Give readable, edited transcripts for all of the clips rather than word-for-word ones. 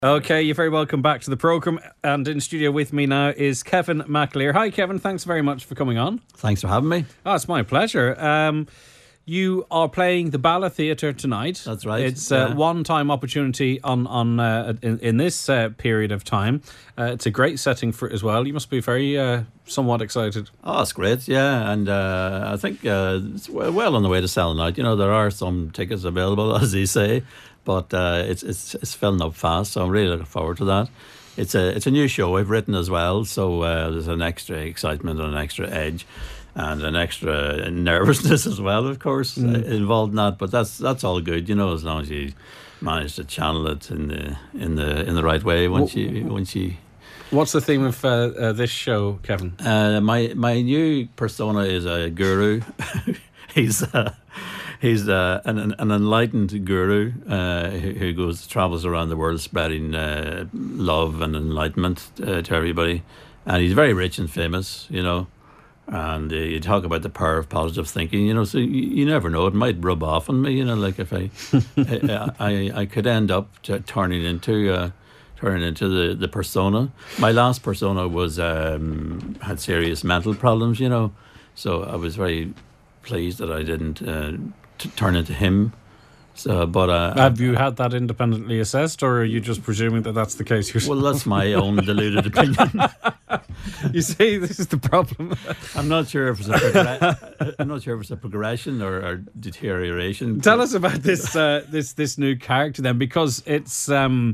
Okay, you're very welcome back to the programme. And in studio with me now is Kevin McAleer. Hi, Kevin. Thanks very much for coming on. Thanks for having me. Oh, it's my pleasure. You are playing the Bala Theatre tonight. That's right. It's a one-time opportunity in this period of time. It's a great setting for it as well. You must be very somewhat excited. Oh, it's great, yeah. And I think it's well on the way to selling out. You know, there are some tickets available, as they say, but it's filling up fast. So I'm really looking forward to that. It's a new show I've written as well, so there's an extra excitement and an extra edge. And an extra nervousness as well, of course, involved in that. But that's all good, you know, as long as you manage to channel it in the right way. Once you. What's the theme of this show, Kevin? My new persona is a guru. He's an enlightened guru who travels around the world spreading love and enlightenment to everybody, and he's very rich and famous, you know. And you talk about the power of positive thinking, you know, so you never know. It might rub off on me, you know, like if I could end up turning into the persona. My last persona was had serious mental problems, you know, so I was very pleased that I didn't turn into him. So, but have you had that independently assessed, or are you just presuming that that's the case yourself? Well, that's my own deluded opinion. You see, this is the problem. I'm not sure if it's a progression or deterioration. Tell us about this this new character then, because it's.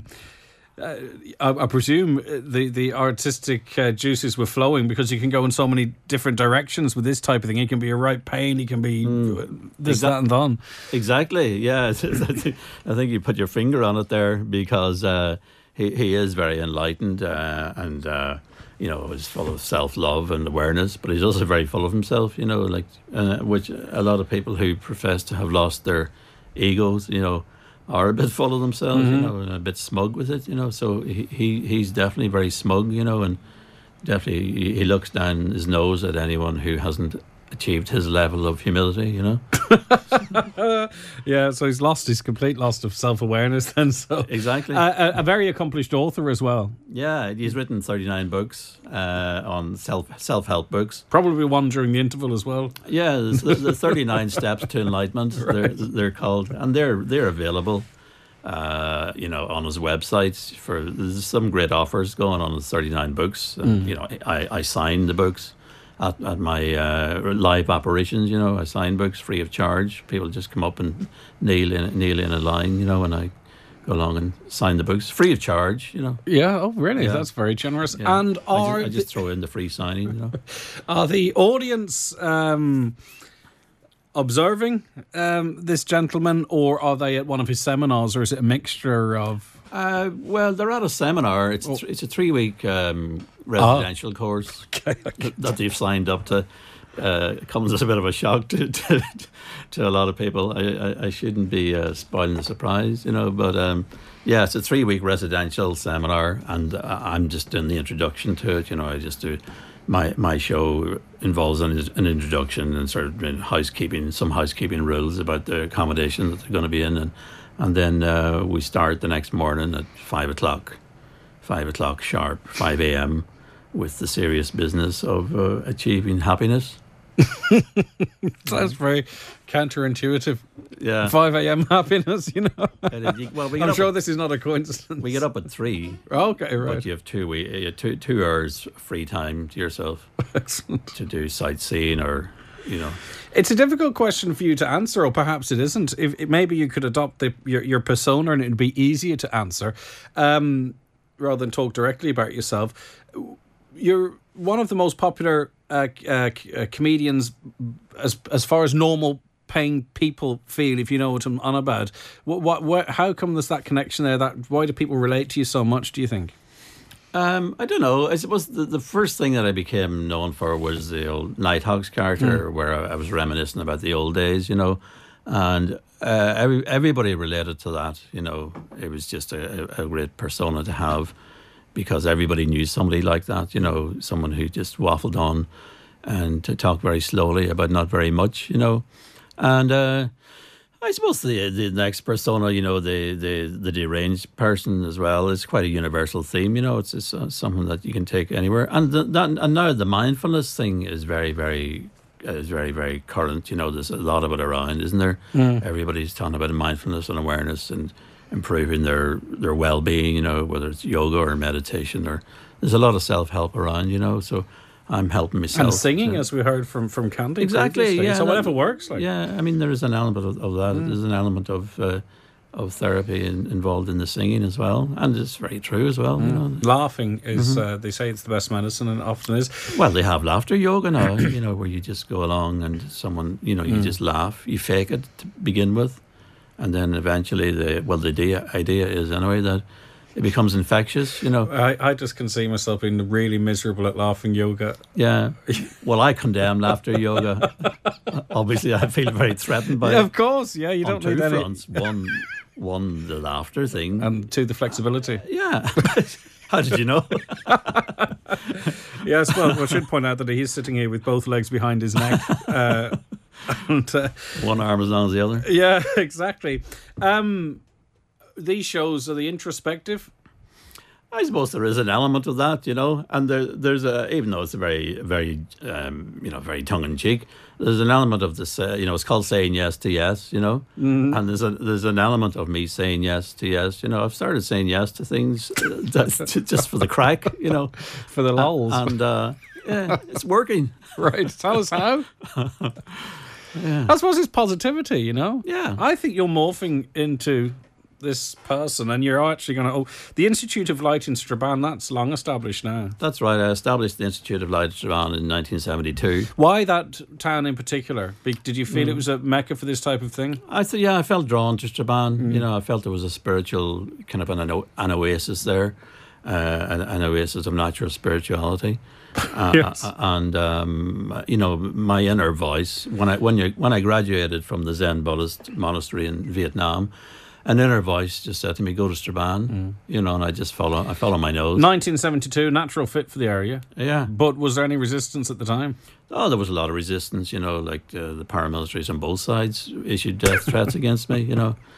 I presume the artistic juices were flowing, because you can go in so many different directions with this type of thing. He can be a right pain, he can be this, that and that. Exactly, yeah. I think you put your finger on it there, because he is very enlightened and you know, is full of self-love and awareness, but he's also very full of himself, you know, like which a lot of people who profess to have lost their egos, you know, are a bit full of themselves, you know, and a bit smug with it, you know. So he's definitely very smug, you know, and definitely he looks down his nose at anyone who hasn't achieved his level of humility, you know. Yeah, so he's lost his complete loss of self-awareness then. So exactly. A very accomplished author as well. Yeah, he's written 39 books on self-help books. Probably one during the interval as well. Yeah, the 39 Steps to Enlightenment, right. they're called, and they're available you know, on his website. There's some great offers going on with 39 books, and you know, I sign the books at my live operations, you know. I sign books free of charge. People just come up and kneel in a line, you know, and I go along and sign the books free of charge, you know. Yeah, oh really? Yeah. That's very generous. Yeah. And I just throw in the free signing, you know. Are the audience observing this gentleman, or are they at one of his seminars, or is it a mixture of? Well, they're at a seminar. It's a 3-week residential course that they've signed up to. It comes as a bit of a shock to a lot of people. I shouldn't be spoiling the surprise, you know. But yeah, it's a 3-week residential seminar, and I'm just doing the introduction to it. You know, I just do. My show involves an introduction and sort of some housekeeping rules about the accommodation that they're going to be in, and then we start the next morning at 5 o'clock sharp, 5 a.m. with the serious business of achieving happiness. Sounds very counterintuitive. Yeah, 5 a.m. happiness, you know. Well, I'm sure this is not a coincidence. We get up at 3. Okay, right. But you have 2 hours free time to yourself. Excellent. To do sightseeing, or you know. It's a difficult question for you to answer, or perhaps it isn't. If maybe you could adopt your persona and it'd be easier to answer, rather than talk directly about yourself. You're one of the most popular comedians as far as normal paying people feel, if you know what I'm on about. How come there's that connection there? Why do people relate to you so much, do you think? I don't know. I suppose the first thing that I became known for was the old Nighthawks character, where I was reminiscing about the old days, you know, and everybody related to that, you know. It was just a great persona to have, because everybody knew somebody like that, you know, someone who just waffled on and to talk very slowly about not very much, you know. And I suppose the next persona, the deranged person as well, is quite a universal theme. It's something that you can take anywhere. And and now the mindfulness thing is very, very very current. There's a lot of it around, isn't there? Everybody's talking about mindfulness and awareness and improving their well-being. Whether it's yoga or meditation, or there's a lot of self-help around. So I'm helping myself. And singing, as we heard from Candy. Exactly, previously. yeah. So whatever works. Yeah, I mean, there is an element of that. There's an element of therapy involved in the singing as well. And it's very true as well. Laughing is, they say it's the best medicine, and it often is. Well, they have laughter yoga now, where you just go along and someone, you just laugh. You fake it to begin with. And then eventually, the idea is anyway that it becomes infectious, I just can see myself being really miserable at laughing yoga. Yeah. Well, I condemn laughter yoga. Obviously, I feel very threatened by it. Of course, yeah. You don't need two any. fronts. One, the laughter thing. And two, the flexibility. Yeah. How did you know? Yes, well, I should point out that he's sitting here with both legs behind his neck. And one arm as long as the other. Yeah, exactly. These shows, are they introspective? I suppose there is an element of that, and there's even though it's a very, very, very tongue in cheek, there's an element of this, it's called saying yes to yes, and there's an element of me saying yes to yes. I've started saying yes to things that's just for the crack, For the lulz. And yeah, it's working. Right, tell us how. Yeah. I suppose it's positivity, Yeah. I think you're morphing into this person, and you're actually going to... the Institute of Light in Strabane, that's long established now. That's right. I established the Institute of Light in Strabane in 1972. Why that town in particular? Did you feel it was a mecca for this type of thing? I felt drawn to Strabane. I felt there was a spiritual kind of an oasis there, an oasis of natural spirituality. Yes. And my inner voice when I graduated from the Zen Buddhist monastery in Vietnam, an inner voice just said to me, "Go to Strabane," and I just follow my nose. 1972, natural fit for the area. Yeah. But was there any resistance at the time? Oh, there was a lot of resistance. Like the paramilitaries on both sides issued death threats against me.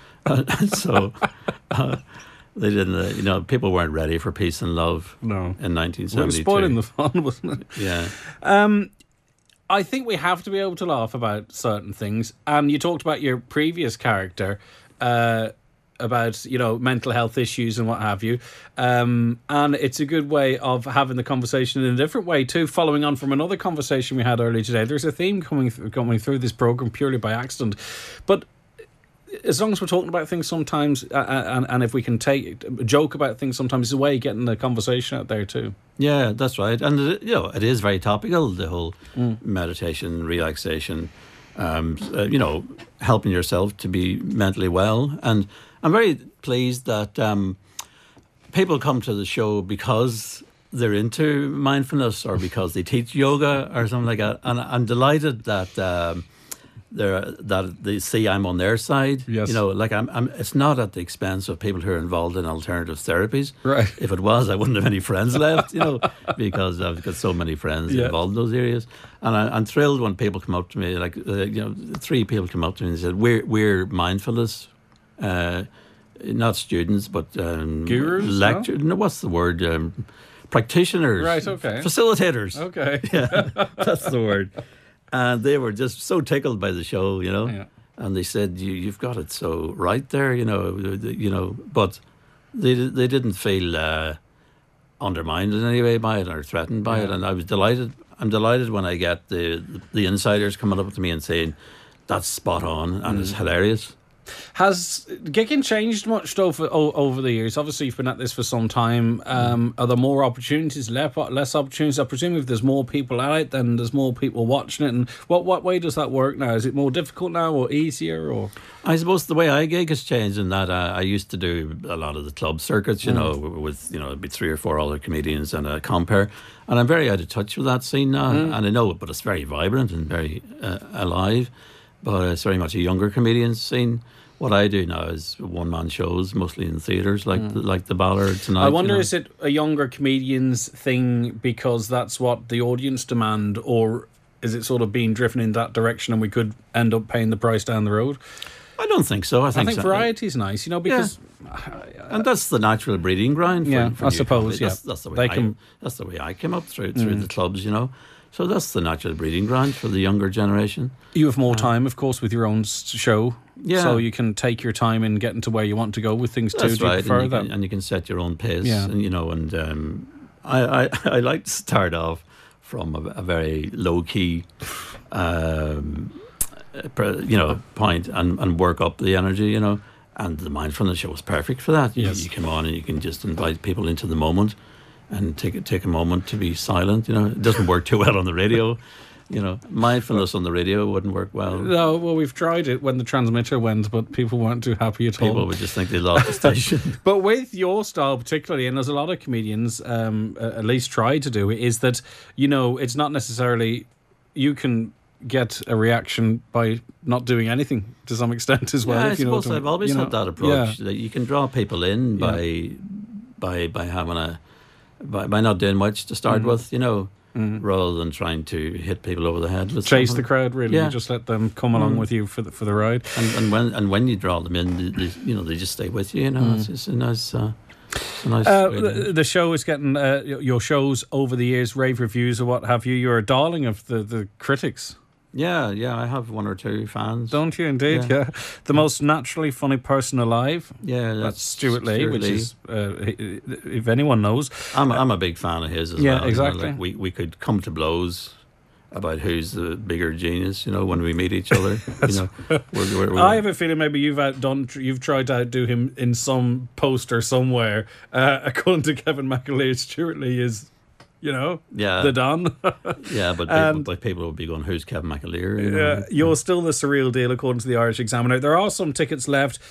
So. They didn't, people weren't ready for peace and love. No. In 1972. It was spoiling the fun, wasn't it? Yeah. I think we have to be able to laugh about certain things. And you talked about your previous character, about, mental health issues and what have you. And it's a good way of having the conversation in a different way too, following on from another conversation we had earlier today. There's a theme coming through this program purely by accident. But as long as we're talking about things sometimes, and if we can joke about things sometimes, it's a way of getting the conversation out there too. Yeah, that's right. And, it is very topical, the whole meditation, relaxation, helping yourself to be mentally well. And I'm very pleased that people come to the show because they're into mindfulness or because they teach yoga or something like that. And I'm delighted that... that they see I'm on their side. Yes. I'm it's not at the expense of people who are involved in alternative therapies. Right. If it was, I wouldn't have any friends left, because I've got so many friends involved in those areas. And I'm thrilled when people come up to me, 3 people come up to me and said, we're mindfulness, not students, but gurus? Lecturers. No, what's the word? Practitioners. Right, okay. Facilitators. Okay. Yeah, that's the word. And they were just so tickled by the show, Yeah. And they said, "You've got it so right there, But they didn't feel undermined in any way by it or threatened by it, and I was delighted. I'm delighted when I get the insiders coming up to me and saying, "That's spot on," and it's hilarious. Has gigging changed much over the years? Obviously, you've been at this for some time. Are there more opportunities, less opportunities? I presume if there's more people at it, then there's more people watching it. And what way does that work now? Is it more difficult now or easier? Or I suppose the way I gig has changed in that I used to do a lot of the club circuits, with it'd be 3 or 4 other comedians and a compere. And I'm very out of touch with that scene now. And I know it, but it's very vibrant and very alive. But it's very much a younger comedian scene. What I do now is one-man shows, mostly in theatres, like the Ballard tonight. I wonder, is it a younger comedian's thing because that's what the audience demand, or is it sort of being driven in that direction and we could end up paying the price down the road? I don't think so. I think variety is nice, because and that's the natural breeding ground. For I suppose. That's the way that's the way I came up through the clubs. So that's the natural breeding ground for the younger generation. You have more time, of course, with your own show. Yeah. So you can take your time in getting to where you want to go with things too. That's right. And you can set your own pace. Yeah. And I like to start off from a very low key, point and work up the energy. And the mindfulness show was perfect for that. Yes. You come on and you can just invite people into the moment and take a moment to be silent. It doesn't work too well on the radio. Mindfulness on the radio wouldn't work well. No, well, we've tried it when the transmitter went, but people weren't too happy at all. People would just think they lost the station. But with your style particularly, and there's a lot of comedians at least try to do it, is that, it's not necessarily you can get a reaction by not doing anything to some extent as well. Yeah, I suppose I've always had that approach, that you can draw people in by having by not doing much to start with, rather than trying to hit people over the head with chase something. The crowd, really. You just let them come along with you for the ride. And when you draw them in, they just stay with you. It's a nice. The show is getting your shows over the years, rave reviews or what have you. You're a darling of the critics. Yeah, I have one or two fans. Don't you indeed? Yeah. The most naturally funny person alive. Yeah, that's Stuart Lee, which is, if anyone knows. I'm a big fan of his as well. Yeah, exactly. We could come to blows about who's the bigger genius, when we meet each other. I have a feeling maybe you've tried to outdo him in some poster somewhere. According to Kevin McAleer, Stuart Lee is, the Don. Yeah, but people will be going, who's Kevin McAleer? You're still the surreal deal, according to the Irish Examiner. There are some tickets left.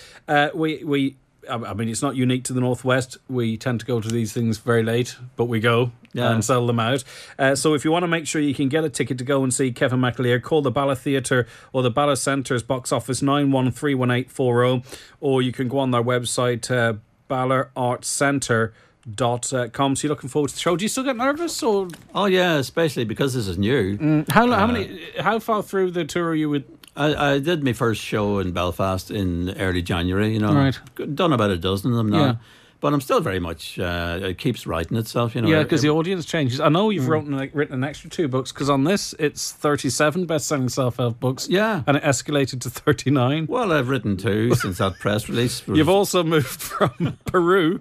I mean, it's not unique to the Northwest. We tend to go to these things very late, but we go and sell them out. So if you want to make sure you can get a ticket to go and see Kevin McAleer, call the Bala Theatre or the Bala Centre's box office 9131840, or you can go on their website, ballarartscentre.com. So you're looking forward to the show. Do you still get nervous? Or? Oh yeah, especially because this is new. How far through the tour are you with? I did my first show in Belfast in early January. Right. Done about a dozen of them now. Yeah. But I'm still very much, it keeps writing itself, Yeah, because the audience changes. I know you've written an extra 2 books, because on this, it's 37 best-selling self-help books. Yeah. And it escalated to 39. Well, I've written 2 since that press release. You've also moved from Peru.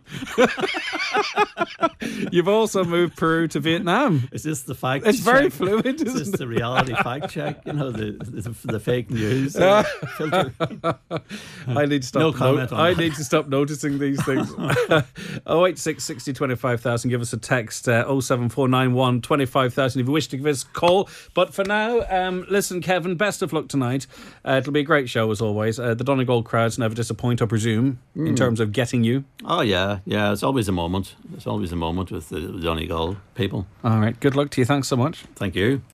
You've also moved Peru to Vietnam. Is this the fact It's check? very fluid, isn't it? Is this the reality fact check? The fake news filter. I need to stop. No comment on I that. need to stop noticing these things. 086 60 25,000. Give us a text. 07491 25,000 if you wish to give us a call. But for now, listen, Kevin, best of luck tonight. It'll be a great show as always. The Donegal crowds never disappoint, I presume, in terms of getting you. Oh yeah. It's always a moment. It's always a moment with the Donegal people. All right. Good luck to you. Thanks so much. Thank you.